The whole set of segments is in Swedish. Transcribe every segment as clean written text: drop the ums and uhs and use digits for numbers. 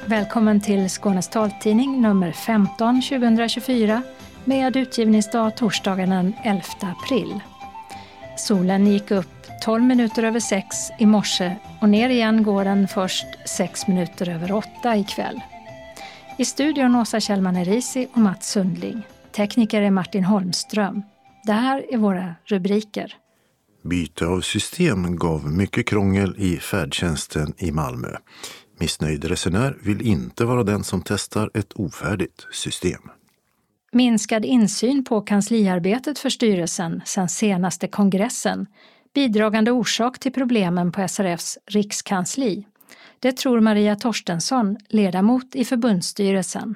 Välkommen till Skånes taltidning nummer 15 2024 med utgivningsdag torsdagen den 11 april. Solen gick upp 12 minuter över 6 i morse och ner igen går den först 6 minuter över 8 ikväll. I studion Åsa Kjellman-Erisi och Mats Sundling. Tekniker är Martin Holmström. Det här är våra rubriker. Byte av system gav mycket krångel i färdtjänsten i Malmö. Missnöjd resenär vill inte vara den som testar ett ofärdigt system. Minskad insyn på kansliarbetet för styrelsen sedan senaste kongressen. Bidragande orsak till problemen på SRFs rikskansli. Det tror Maria Torstensson, ledamot i förbundsstyrelsen.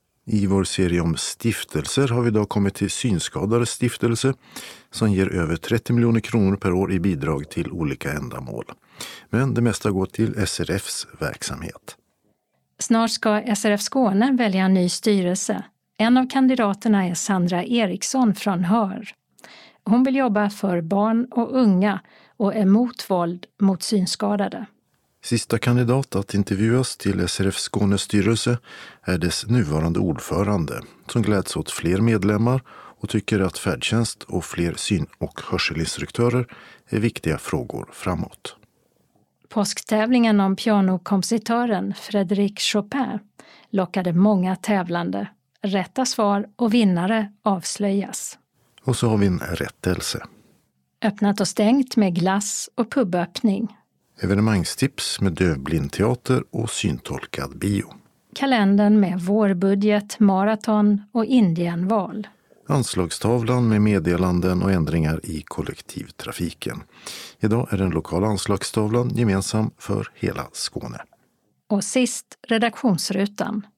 I vår serie om stiftelser har vi idag kommit till Synskadades stiftelse som ger över 30 miljoner kronor per år i bidrag till olika ändamål. Men det mesta går till SRFs verksamhet. Snart ska SRF Skåne välja en ny styrelse. En av kandidaterna är Sandra Eriksson från Hör. Hon vill jobba för barn och unga och är emot våld mot synskadade. Sista kandidat att intervjuas till SRF Skånes styrelse är dess nuvarande ordförande som gläds åt fler medlemmar och tycker att färdtjänst och fler syn- och hörselinstruktörer är viktiga frågor framåt. Påsktävlingen om pianokompositören Frédéric Chopin lockade många tävlande. Rätta svar och vinnare avslöjas. Och så har vi en rättelse. Öppnat och stängt med glass och puböppning. Evenemangstips med dövblindteater och syntolkad bio. Kalendern med vårbudget, maraton och Indienval. Anslagstavlan med meddelanden och ändringar i kollektivtrafiken. Idag är den lokala anslagstavlan gemensam för hela Skåne. Och sist redaktionsrutan.